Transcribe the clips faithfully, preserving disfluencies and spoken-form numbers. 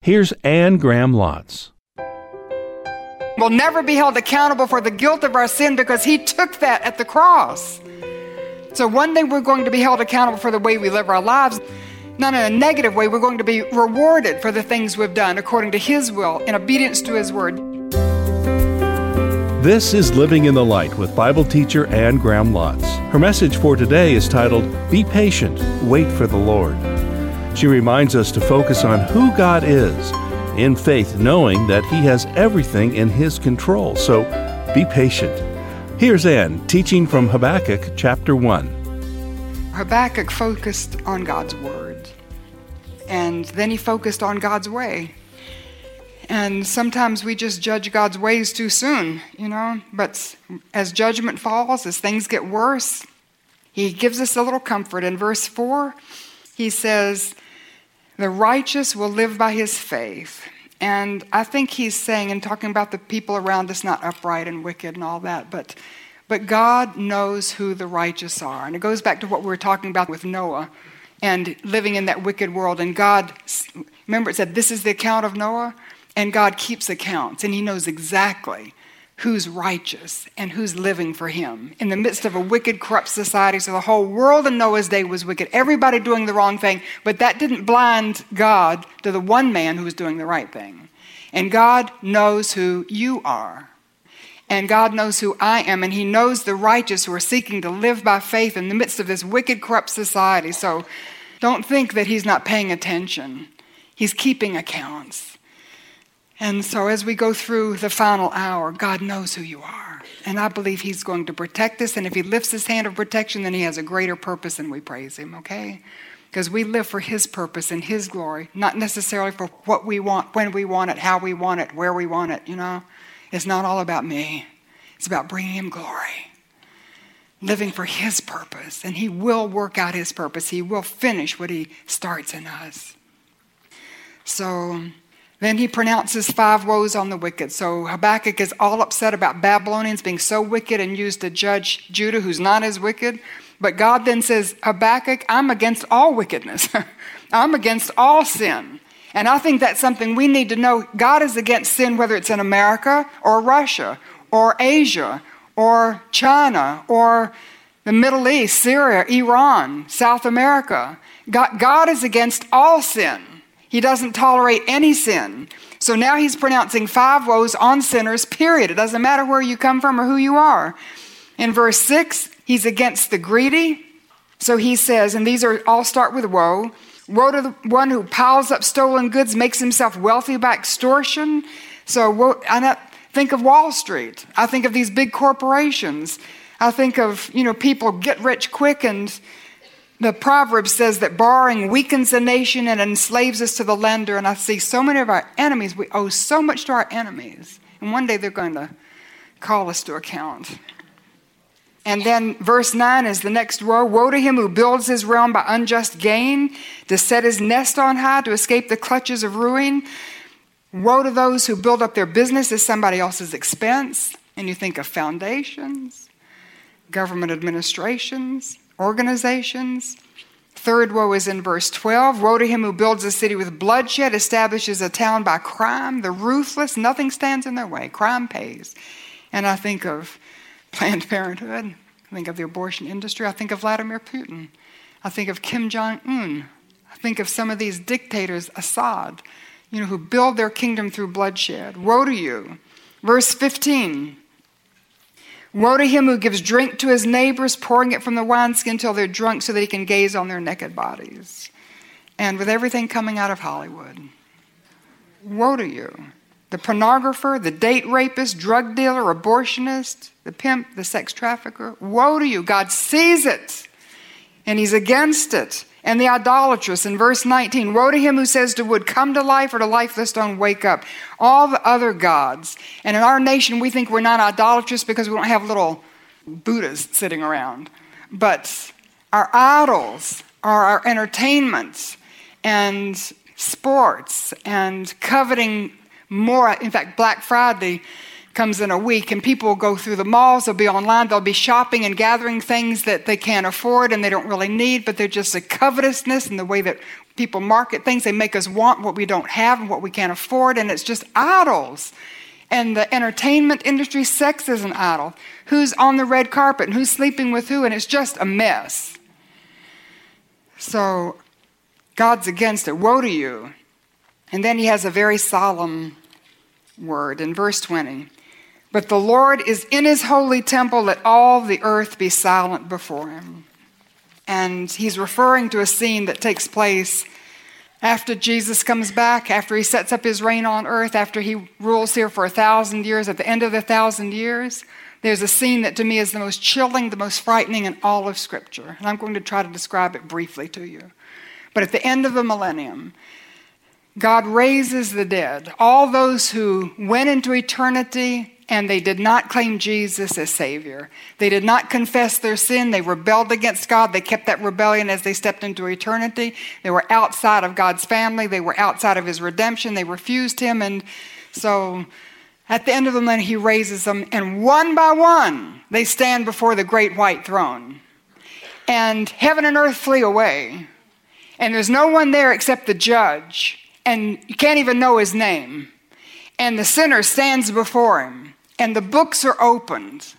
Here's Anne Graham Lotz. We'll never be held accountable for the guilt of our sin because he took that at the cross. So one day we're going to be held accountable for the way we live our lives. Not in a negative way. We're going to be rewarded for the things we've done according to his will in obedience to his word. This is Living in the Light with Bible teacher Anne Graham Lotz. Her message for today is titled, Be Patient, Wait for the Lord. She reminds us to focus on who God is, in faith knowing that he has everything in his control. So be patient. Here's Anne teaching from Habakkuk chapter one. Habakkuk focused on God's word, and then he focused on God's way. And sometimes we just judge God's ways too soon, you know, but as judgment falls, as things get worse, he gives us a little comfort. In verse four, he says, the righteous will live by his faith. And I think he's saying, and talking about the people around us, not upright and wicked and all that, but but God knows who the righteous are. And it goes back to what we were talking about with Noah and living in that wicked world. And God, remember it said, this is the account of Noah? And God keeps accounts, and he knows exactly who's righteous and who's living for him in the midst of a wicked, corrupt society. So the whole world in Noah's day was wicked, everybody doing the wrong thing, but that didn't blind God to the one man who was doing the right thing. And God knows who you are, and God knows who I am, and he knows the righteous who are seeking to live by faith in the midst of this wicked, corrupt society. So don't think that he's not paying attention. He's keeping accounts. And so as we go through the final hour, God knows who you are. And I believe he's going to protect us. And if he lifts his hand of protection, then he has a greater purpose, and we praise him, okay? Because we live for his purpose and his glory, not necessarily for what we want, when we want it, how we want it, where we want it, you know? It's not all about me. It's about bringing him glory. Living for his purpose. And he will work out his purpose. He will finish what he starts in us. So then he pronounces five woes on the wicked. So Habakkuk is all upset about Babylonians being so wicked and used to judge Judah, who's not as wicked. But God then says, Habakkuk, I'm against all wickedness. I'm against all sin. And I think that's something we need to know. God is against sin, whether it's in America or Russia or Asia or China or the Middle East, Syria, Iran, South America. God, God is against all sin. He doesn't tolerate any sin. So now he's pronouncing five woes on sinners, period. It doesn't matter where you come from or who you are. In verse six, he's against the greedy. So he says, and these are all start with woe. Woe to the one who piles up stolen goods, makes himself wealthy by extortion. So woe, I think of Wall Street. I think of these big corporations. I think of, you know, people get rich quick, and the proverb says that borrowing weakens a nation and enslaves us to the lender. And I see so many of our enemies, we owe so much to our enemies. And one day they're going to call us to account. And then verse nine is the next woe. Woe to him who builds his realm by unjust gain, to set his nest on high, to escape the clutches of ruin. Woe to those who build up their business at somebody else's expense. And you think of foundations, government administrations, organizations. Third woe is in verse twelve. Woe to him who builds a city with bloodshed, establishes a town by crime. The ruthless, nothing stands in their way. Crime pays. And I think of Planned Parenthood. I think of the abortion industry. I think of Vladimir Putin. I think of Kim Jong-un. I think of some of these dictators, Assad, you know, who build their kingdom through bloodshed. Woe to you. Verse fifteen. Woe to him who gives drink to his neighbors, pouring it from the wineskin till they're drunk so that he can gaze on their naked bodies. And with everything coming out of Hollywood, woe to you. The pornographer, the date rapist, drug dealer, abortionist, the pimp, the sex trafficker, woe to you. God sees it, and he's against it. And the idolatrous in verse nineteen, woe to him who says to wood, come to life, or to lifeless stone, wake up. All the other gods. And in our nation, we think we're not idolatrous because we don't have little Buddhas sitting around. But our idols are our entertainments and sports and coveting more. In fact, Black Friday comes in a week, and people will go through the malls, they'll be online, they'll be shopping and gathering things that they can't afford and they don't really need, but they're just a covetousness in the way that People market things. They make us want what we don't have and what we can't afford, and it's just idols. And the entertainment industry, sex is an idol. Who's on the red carpet and who's sleeping with who, and it's just a mess. So God's against it. Woe to you. And then he has a very solemn word in verse twenty. But the Lord is in his holy temple, let all the earth be silent before him. And he's referring to a scene that takes place after Jesus comes back, after he sets up his reign on earth, after he rules here for a thousand years. At the end of the thousand years, there's a scene that to me is the most chilling, the most frightening in all of Scripture. And I'm going to try to describe it briefly to you. But at the end of the millennium, God raises the dead, all those who went into eternity and they did not claim Jesus as Savior. They did not confess their sin. They rebelled against God. They kept that rebellion as they stepped into eternity. They were outside of God's family. They were outside of his redemption. They refused him. And so at the end of the millennium, he raises them, and one by one, they stand before the great white throne. And heaven and earth flee away. And there's no one there except the judge. And you can't even know his name. And the sinner stands before him. And the books are opened.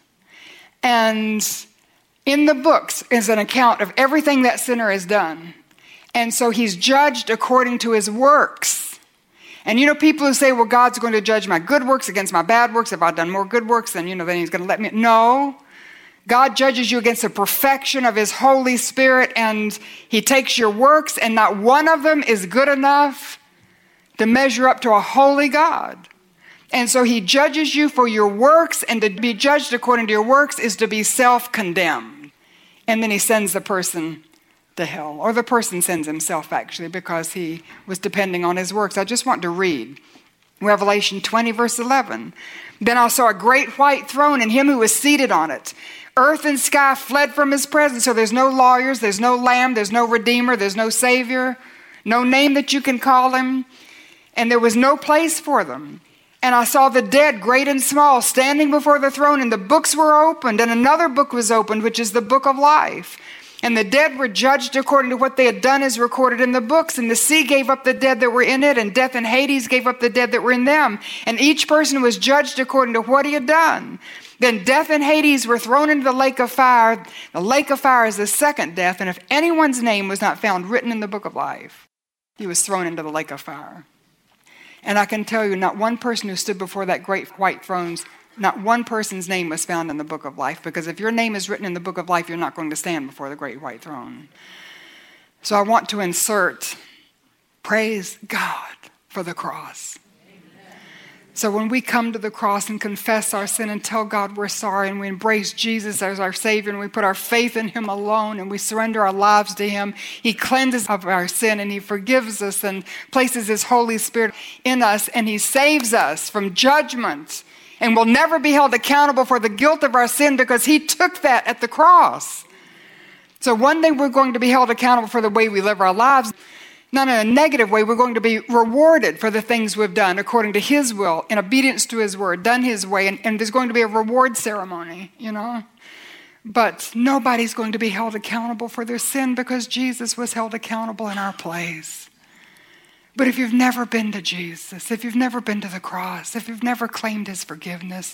And in the books is an account of everything that sinner has done. And so he's judged according to his works. And you know, people who say, well, God's going to judge my good works against my bad works. If I've done more good works, then, you know, then he's going to let me. No. God judges you against the perfection of his Holy Spirit. And he takes your works, and not one of them is good enough to measure up to a holy God. And so he judges you for your works, and to be judged according to your works is to be self-condemned. And then he sends the person to hell, or the person sends himself actually, because he was depending on his works. I just want to read Revelation twenty, verse eleven. Then I saw a great white throne and him who was seated on it. Earth and sky fled from his presence. So there's no lawyers, there's no lamb, there's no redeemer, there's no savior, no name that you can call him. And there was no place for them. And I saw the dead, great and small, standing before the throne, and the books were opened, and another book was opened, which is the book of life. And the dead were judged according to what they had done as recorded in the books. And the sea gave up the dead that were in it, and death and Hades gave up the dead that were in them. And each person was judged according to what he had done. Then death and Hades were thrown into the lake of fire. The lake of fire is the second death. And if anyone's name was not found written in the book of life, he was thrown into the lake of fire. And I can tell you, not one person who stood before that great white throne, not one person's name was found in the book of life. Because if your name is written in the book of life, you're not going to stand before the great white throne. So I want to insert, praise God for the cross. So when we come to the cross and confess our sin and tell God we're sorry, and we embrace Jesus as our Savior, and we put our faith in him alone, and we surrender our lives to him, he cleanses of our sin, and he forgives us and places his Holy Spirit in us, and he saves us from judgment, and will never be held accountable for the guilt of our sin, because he took that at the cross. So one day we're going to be held accountable for the way we live our lives. Not in a negative way. We're going to be rewarded for the things we've done according to his will, in obedience to his word, done his way. And, and there's going to be a reward ceremony, you know. But nobody's going to be held accountable for their sin, because Jesus was held accountable in our place. But if you've never been to Jesus, if you've never been to the cross, if you've never claimed his forgiveness,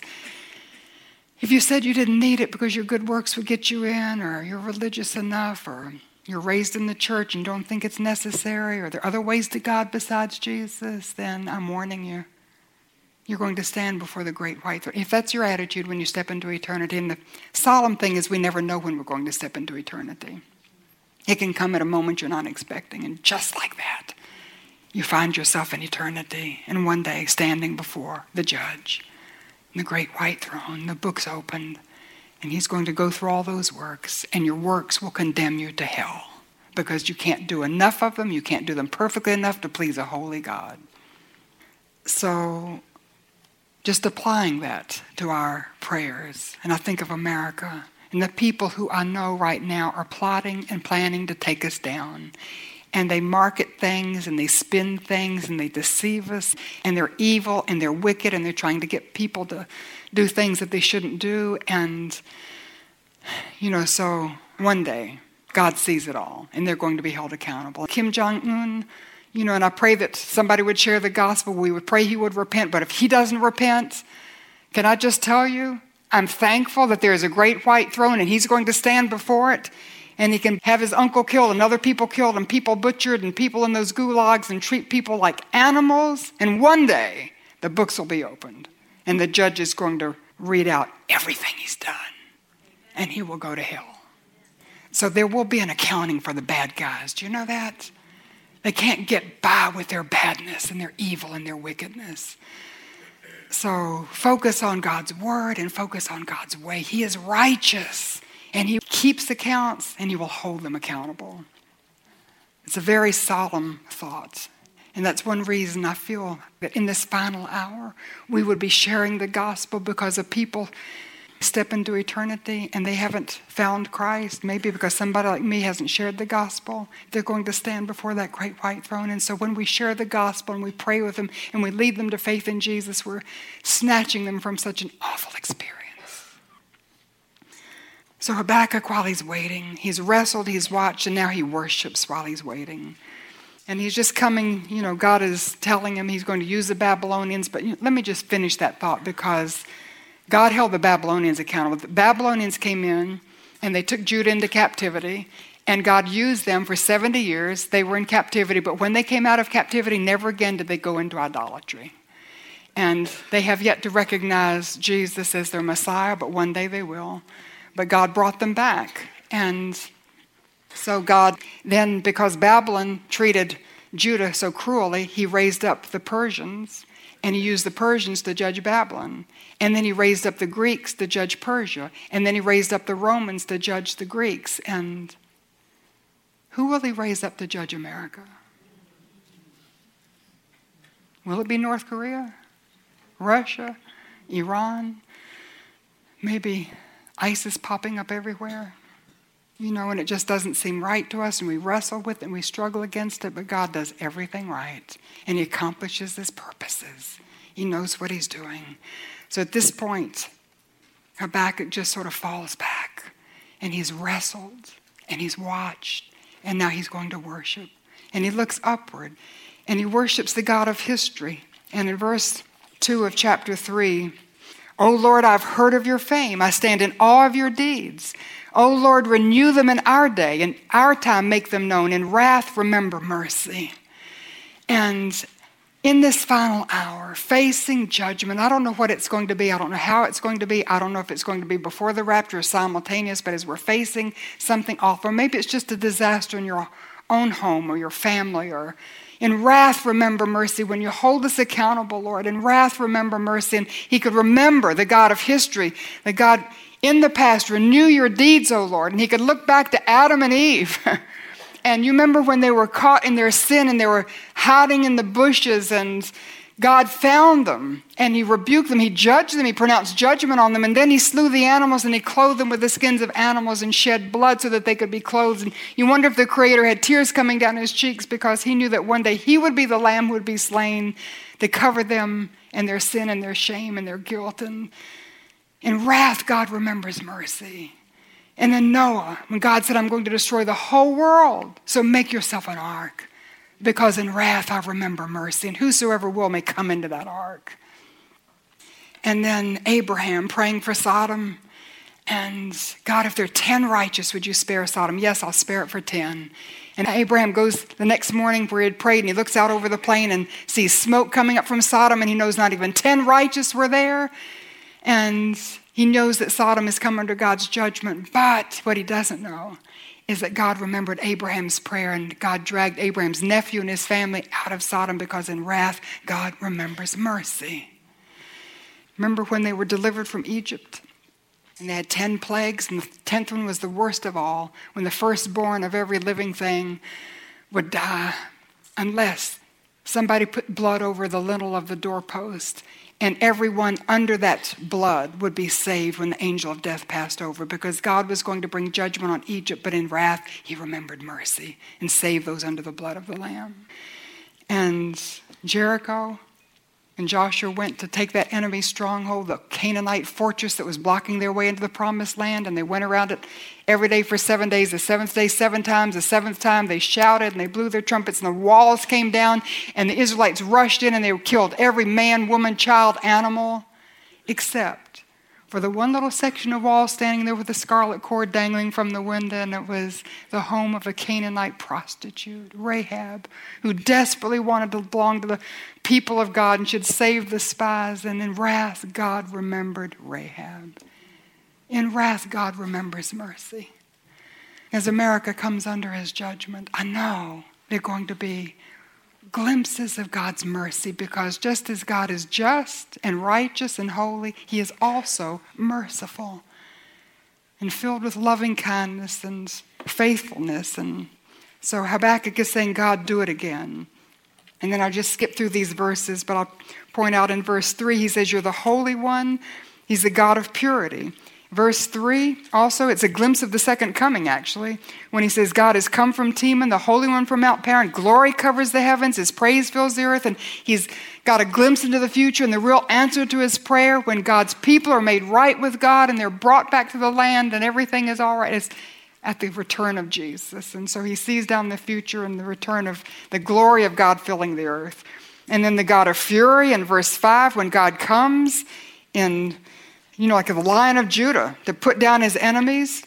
if you said you didn't need it because your good works would get you in, or you're religious enough, or you're raised in the church and don't think it's necessary, or there are other ways to God besides Jesus, then I'm warning you. You're going to stand before the great white throne. If that's your attitude when you step into eternity, and the solemn thing is we never know when we're going to step into eternity. It can come at a moment you're not expecting, and just like that, you find yourself in eternity, and one day standing before the judge, in the great white throne, the book's opened, and he's going to go through all those works, and your works will condemn you to hell, because you can't do enough of them. You can't do them perfectly enough to please a holy God. So just applying that to our prayers. And I think of America, and the people who I know right now are plotting and planning to take us down. And they market things, and they spin things, and they deceive us, and they're evil, and they're wicked, and they're trying to get people to do things that they shouldn't do. And, you know, so one day, God sees it all, and they're going to be held accountable. Kim Jong-un, you know, and I pray that somebody would share the gospel. We would pray he would repent, but if he doesn't repent, can I just tell you, I'm thankful that there is a great white throne, and he's going to stand before it, and he can have his uncle killed and other people killed and people butchered and people in those gulags and treat people like animals, and one day the books will be opened, and the judge is going to read out everything he's done, and he will go to hell. So there will be an accounting for the bad guys. Do you know that? They can't get by with their badness and their evil and their wickedness. So focus on God's word and focus on God's way. He is righteous, and he keeps accounts, and he will hold them accountable. It's a very solemn thought. And that's one reason I feel that in this final hour, we would be sharing the gospel, because of people step into eternity and they haven't found Christ. Maybe because somebody like me hasn't shared the gospel. They're going to stand before that great white throne. And so when we share the gospel and we pray with them and we lead them to faith in Jesus, we're snatching them from such an awful experience. So Habakkuk, while he's waiting, he's wrestled, he's watched, and now he worships while he's waiting. And he's just coming, you know, God is telling him he's going to use the Babylonians. But you know, let me just finish that thought, because God held the Babylonians accountable. The Babylonians came in and they took Judah into captivity, and God used them for seventy years. They were in captivity, but when they came out of captivity, never again did they go into idolatry. And they have yet to recognize Jesus as their Messiah, but one day they will. But God brought them back. And so God then, because Babylon treated Judah so cruelly, he raised up the Persians, and he used the Persians to judge Babylon. And then he raised up the Greeks to judge Persia. And then he raised up the Romans to judge the Greeks. And who will he raise up to judge America? Will it be North Korea? Russia? Iran? Maybe ISIS popping up everywhere? You know, and it just doesn't seem right to us, and we wrestle with it and we struggle against it, but God does everything right, and he accomplishes his purposes. He knows what he's doing. So at this point, Habakkuk just sort of falls back, and he's wrestled, and he's watched, and now he's going to worship. And he looks upward, and he worships the God of history. And in verse two of chapter three, "O Lord, I've heard of your fame. I stand in awe of your deeds. O Lord, renew them in our day. In our time, make them known. In wrath, remember mercy." And in this final hour, facing judgment, I don't know what it's going to be. I don't know how it's going to be. I don't know if it's going to be before the rapture or simultaneous, but as we're facing something awful, maybe it's just a disaster in your own home or your family, or in wrath, remember mercy. When you hold us accountable, Lord, in wrath, remember mercy. And he could remember the God of history, the God in the past. Renew your deeds, O Lord. And he could look back to Adam and Eve. And you remember when they were caught in their sin and they were hiding in the bushes, and God found them and he rebuked them. He judged them. He pronounced judgment on them. And then he slew the animals and he clothed them with the skins of animals and shed blood so that they could be clothed. And you wonder if the Creator had tears coming down his cheeks, because he knew that one day he would be the lamb who would be slain to cover them and their sin and their shame and their guilt. And in wrath, God remembers mercy. And then Noah, when God said, I'm going to destroy the whole world, so make yourself an ark, because in wrath I remember mercy, and whosoever will may come into that ark. And then Abraham praying for Sodom, and God, if there are ten righteous, would you spare Sodom? Yes, I'll spare it for ten. And Abraham goes the next morning where he had prayed, and he looks out over the plain and sees smoke coming up from Sodom, and he knows not even ten righteous were there. And he knows that Sodom has come under God's judgment. But what he doesn't know is that God remembered Abraham's prayer, and God dragged Abraham's nephew and his family out of Sodom, because in wrath, God remembers mercy. Remember when they were delivered from Egypt? And they had ten plagues, and the tenth one was the worst of all, when the firstborn of every living thing would die, unless somebody put blood over the lintel of the doorpost, and everyone under that blood would be saved when the angel of death passed over, because God was going to bring judgment on Egypt, but in wrath, he remembered mercy and saved those under the blood of the Lamb. And Jericho, And Joshua went to take that enemy stronghold, the Canaanite fortress that was blocking their way into the promised land. And they went around it every day for seven days. The seventh day, seven times. The seventh time, they shouted and they blew their trumpets. And the walls came down. And the Israelites rushed in and they killed every man, woman, child, animal. Except for the one little section of wall standing there with the scarlet cord dangling from the window. And it was the home of a Canaanite prostitute, Rahab, who desperately wanted to belong to the people of God and should save the spies. And in wrath, God remembered Rahab. In wrath, God remembers mercy. As America comes under his judgment, I know they're going to be glimpses of God's mercy, because just as God is just and righteous and holy, he is also merciful and filled with loving kindness and faithfulness. And so Habakkuk is saying, God, do it again. And then I'll just skip through these verses, but I'll point out in verse three, he says, you're the Holy One. He's the God of purity. Verse three, also, it's a glimpse of the second coming, actually, when he says, God has come from Teman, the Holy One from Mount Paran. Glory covers the heavens. His praise fills the earth. And he's got a glimpse into the future and the real answer to his prayer when God's people are made right with God and they're brought back to the land and everything is all right. It's at the return of Jesus. And so he sees down the future and the return of the glory of God filling the earth. And then the God of fury in verse five, when God comes in, you know, like the Lion of Judah to put down his enemies,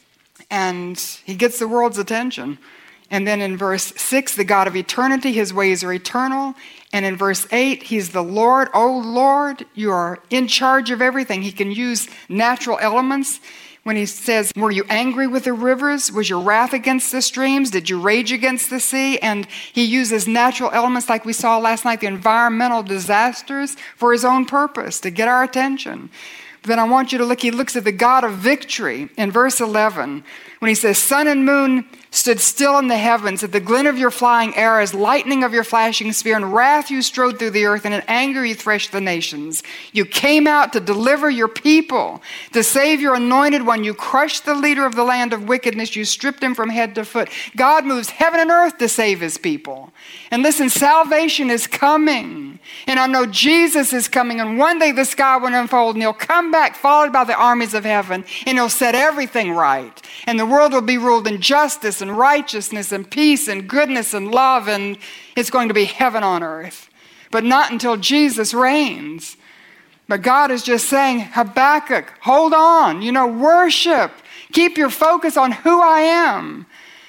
and he gets the world's attention. And then in verse six, the God of eternity, his ways are eternal. And in verse eight, he's the Lord. Oh, Lord, you are in charge of everything. He can use natural elements. When he says, were you angry with the rivers? Was your wrath against the streams? Did you rage against the sea? And he uses natural elements like we saw last night, the environmental disasters, for his own purpose, to get our attention. But then I want you to look, he looks at the God of victory in verse eleven, when he says, sun and moon stood still in the heavens at the glint of your flying arrows, lightning of your flashing spear. In wrath you strode through the earth, and in anger you threshed the nations. You came out to deliver your people, to save your anointed one. You crushed the leader of the land of wickedness. You stripped him from head to foot. God moves heaven and earth to save his people. And listen, salvation is coming. And I know Jesus is coming, and one day the sky will unfold, and he'll come back followed by the armies of heaven, and he'll set everything right. And the world will be ruled in justice and righteousness and peace and goodness and love, and it's going to be heaven on earth. But not until Jesus reigns. But God is just saying, Habakkuk, hold on, you know, worship. Keep your focus on who I am.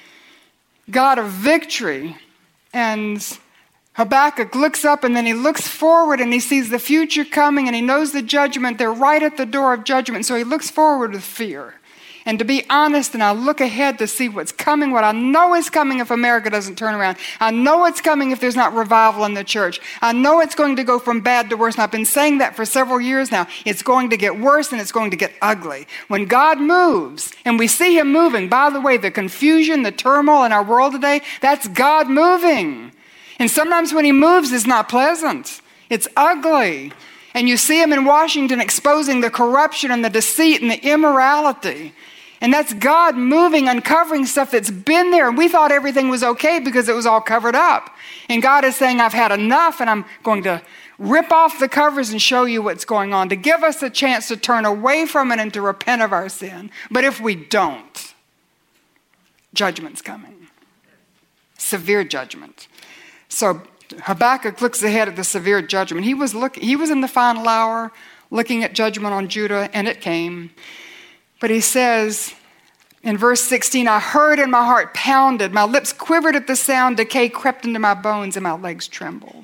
God of victory. And Habakkuk looks up and then he looks forward and he sees the future coming and he knows the judgment. They're right at the door of judgment. So he looks forward with fear. And to be honest, and I look ahead to see what's coming, what I know is coming if America doesn't turn around. I know it's coming if there's not revival in the church. I know it's going to go from bad to worse. And I've been saying that for several years now. It's going to get worse and it's going to get ugly. When God moves, and we see him moving, by the way, the confusion, the turmoil in our world today, that's God moving. And sometimes when he moves, it's not pleasant. It's ugly. And you see him in Washington exposing the corruption and the deceit and the immorality. And that's God moving, uncovering stuff that's been there. And we thought everything was okay because it was all covered up. And God is saying, I've had enough, and I'm going to rip off the covers and show you what's going on, to give us a chance to turn away from it and to repent of our sin. But if we don't, judgment's coming. Severe judgment. So Habakkuk looks ahead at the severe judgment. He was looking, he was in the final hour looking at judgment on Judah, and it came. But he says in verse sixteen, I heard and my heart pounded. My lips quivered at the sound. Decay crept into my bones and my legs trembled.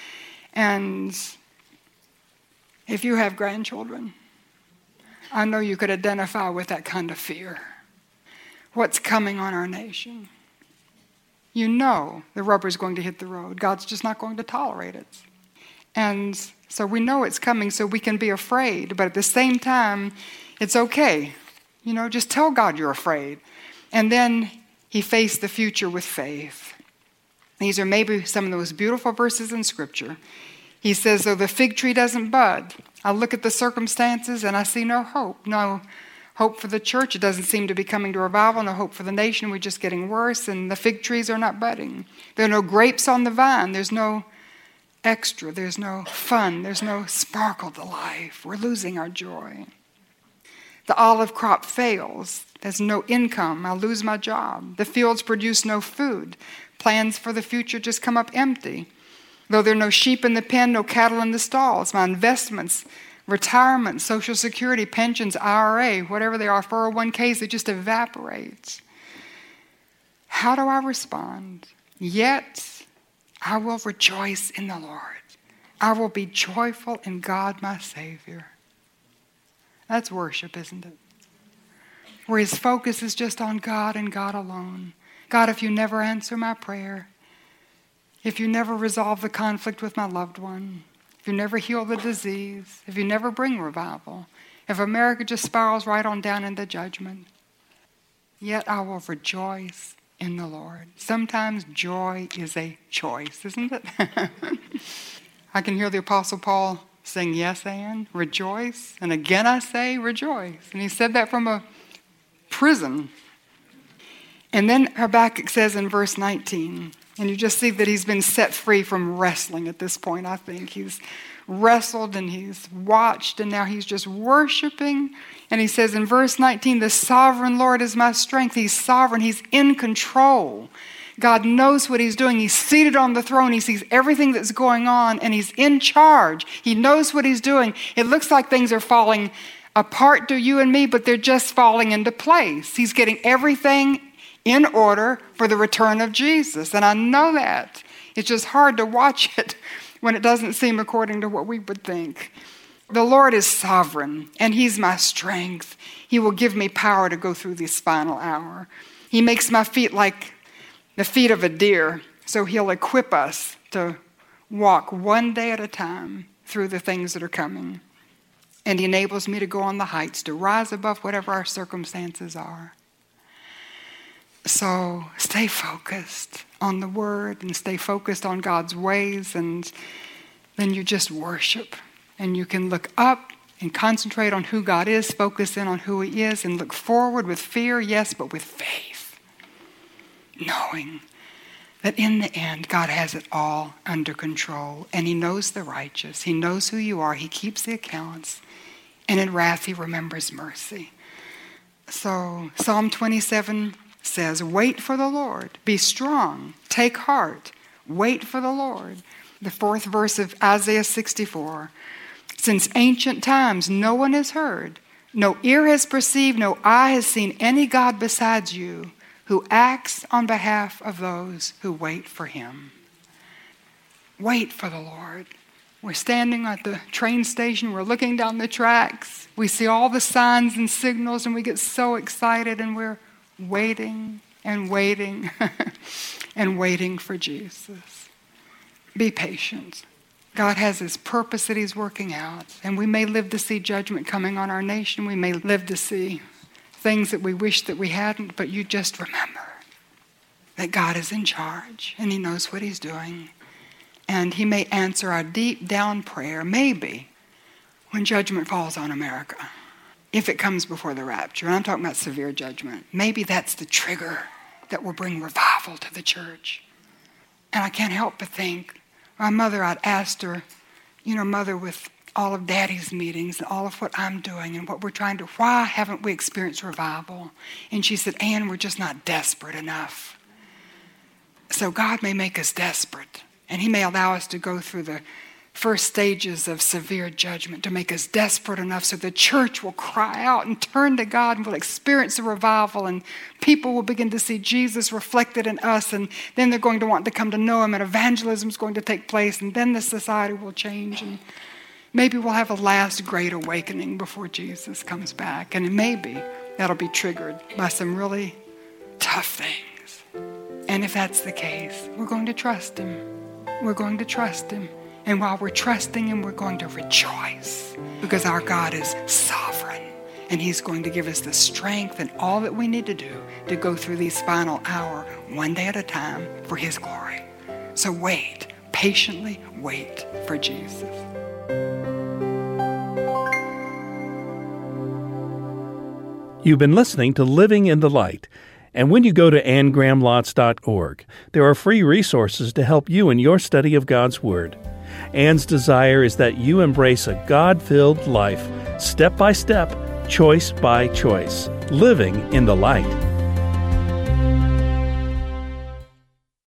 And if you have grandchildren, I know you could identify with that kind of fear. What's coming on our nation? You know the rubber's going to hit the road. God's just not going to tolerate it. And so we know it's coming, so we can be afraid. But at the same time, it's okay. You know, just tell God you're afraid. And then he faced the future with faith. These are maybe some of the most beautiful verses in Scripture. He says, though the fig tree doesn't bud, I look at the circumstances and I see no hope. No hope for the church. It doesn't seem to be coming to revival. No hope for the nation. We're just getting worse. And the fig trees are not budding. There are no grapes on the vine. There's no extra. There's no fun. There's no sparkle to life. We're losing our joy. The olive crop fails. There's no income. I'll lose my job. The fields produce no food. Plans for the future just come up empty. Though there are no sheep in the pen, no cattle in the stalls, my investments, retirement, Social Security, pensions, I R A, whatever they are, four oh one k's, it just evaporates. How do I respond? Yet I will rejoice in the Lord. I will be joyful in God my Savior. That's worship, isn't it? Where his focus is just on God and God alone. God, if you never answer my prayer, if you never resolve the conflict with my loved one, if you never heal the disease, if you never bring revival, if America just spirals right on down into judgment, yet I will rejoice in the Lord. Sometimes joy is a choice, isn't it? I can hear the Apostle Paul saying, yes, and rejoice. And again I say, rejoice. And he said that from a prison. And then Habakkuk says in verse nineteen, and you just see that he's been set free from wrestling at this point, I think. He's wrestled and he's watched and now he's just worshiping. And he says in verse nineteen, the sovereign Lord is my strength. He's sovereign. He's in control. God knows what he's doing. He's seated on the throne. He sees everything that's going on and he's in charge. He knows what he's doing. It looks like things are falling apart to you and me, but they're just falling into place. He's getting everything in order for the return of Jesus. And I know that. It's just hard to watch it when it doesn't seem according to what we would think. The Lord is sovereign, and he's my strength. He will give me power to go through this final hour. He makes my feet like the feet of a deer, so he'll equip us to walk one day at a time through the things that are coming. And he enables me to go on the heights, to rise above whatever our circumstances are. So stay focused on the Word and stay focused on God's ways, and then you just worship. And you can look up and concentrate on who God is, focus in on who he is, and look forward with fear, yes, but with faith, knowing that in the end, God has it all under control, and he knows the righteous. He knows who you are. He keeps the accounts, and in wrath, he remembers mercy. So Psalm twenty-seven says, wait for the Lord, be strong, take heart, wait for the Lord. The fourth verse of Isaiah sixty-four, since ancient times no one has heard, no ear has perceived, no eye has seen any God besides you who acts on behalf of those who wait for him. Wait for the Lord. We're standing at the train station, we're looking down the tracks, we see all the signs and signals, and we get so excited, and we're waiting and waiting and waiting for Jesus. Be patient. God has his purpose that he's working out, and we may live to see judgment coming on our nation. We may live to see things that we wish that we hadn't, but you just remember that God is in charge and he knows what he's doing, and he may answer our deep down prayer, maybe when judgment falls on America. If it comes before the rapture, and I'm talking about severe judgment, maybe that's the trigger that will bring revival to the church. And I can't help but think, my mother, I'd asked her, you know, Mother, with all of Daddy's meetings and all of what I'm doing and what we're trying to, why haven't we experienced revival? And she said, Ann, we're just not desperate enough. So God may make us desperate, and he may allow us to go through the first stages of severe judgment to make us desperate enough so the church will cry out and turn to God, and we'll experience a revival, and people will begin to see Jesus reflected in us, and then they're going to want to come to know him, and evangelism is going to take place, and then the society will change, and maybe we'll have a last great awakening before Jesus comes back, and maybe that'll be triggered by some really tough things. And if that's the case, we're going to trust him. We're going to trust him. And while we're trusting him, we're going to rejoice because our God is sovereign, and he's going to give us the strength and all that we need to do to go through these final hour, one day at a time, for his glory. So wait, patiently wait for Jesus. You've been listening to Living in the Light. And when you go to ann graham lotz dot org, there are free resources to help you in your study of God's Word. Anne's desire is that you embrace a God-filled life, step by step, choice by choice, living in the light.